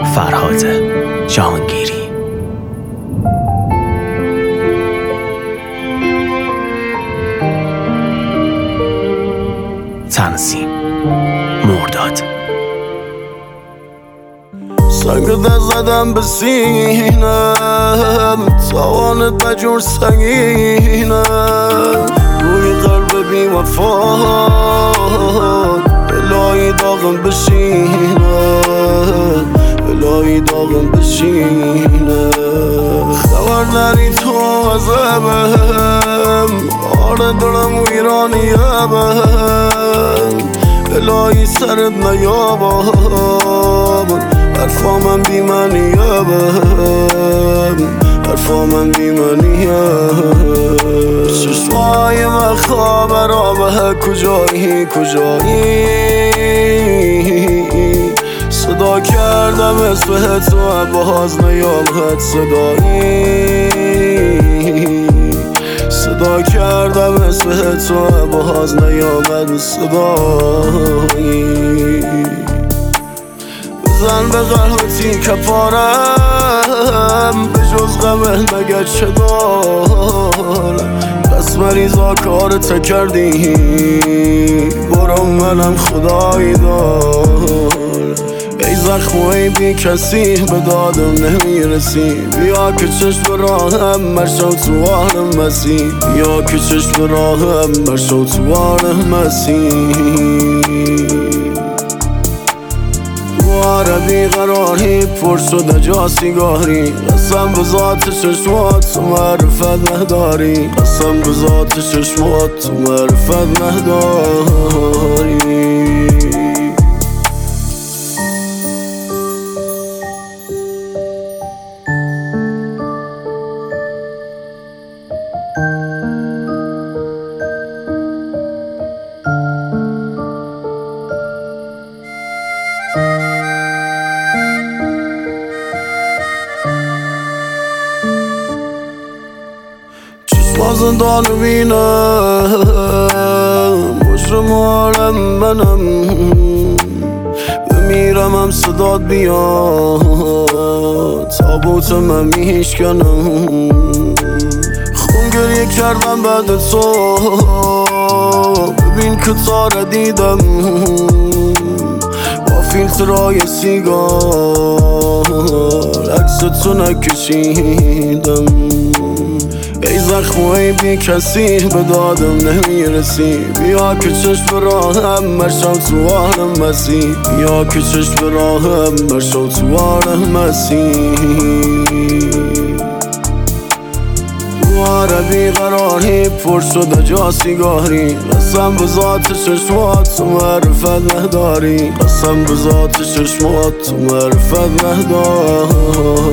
فرهاد جهانگیری. تنظیم مرداد. سنگ در زدم به سینم، توانت بجور سنگینم، روی قلب بی وفات الهی داغم بشینم، الهی داغم بشینم. خبر نری تو عذابم، آره دلم ویرانیم، الهی سرت نیابم، حرفا من بی منیم، حرفا من بی منیم. چشمای من خواب رابه کجایی کجایی، صدا کردم اسم تو باز نیامد صدایی، صدا کردم اسم تو باز نیامد صدایی. بزن به قلبتی کفارم، به جز غمه مگه چه دارم، بس مریضا کارت کردی، برو منم خدایی دار. ای زخمای بی کسی به دادم نمیرسی، بیا که چشم راهم مرشو تو آرم مسیح، بیا که چشم راهم مرشو تو آرم مسیح. بی قراری پر شده جا سیگاری، قسم به ذات چشمات تو معرفت نداری، قسم به ذات چشمات تو معرفت نداری. زندانو بینم، مجرم عالم منم، بمیرم هم صدات بیاد، تابوت من میشکنم. خون گریه کردم بعد تو، ببین که تاره دیدم، با فیلترهای سیگار عکس تو نکشیدم. ای زخمای بی کسی به دادم نمیرسی، بیا که چشم راهم مرشو تو آرم مسیح، بیا که چشم راهم مرشو تو آرم مسیح. دواره بی قراری پر شده جا سیگاری، قسم به ذات چشمات تو معرفت نداری، قسم به ذات چشمات تو معرفت نداری.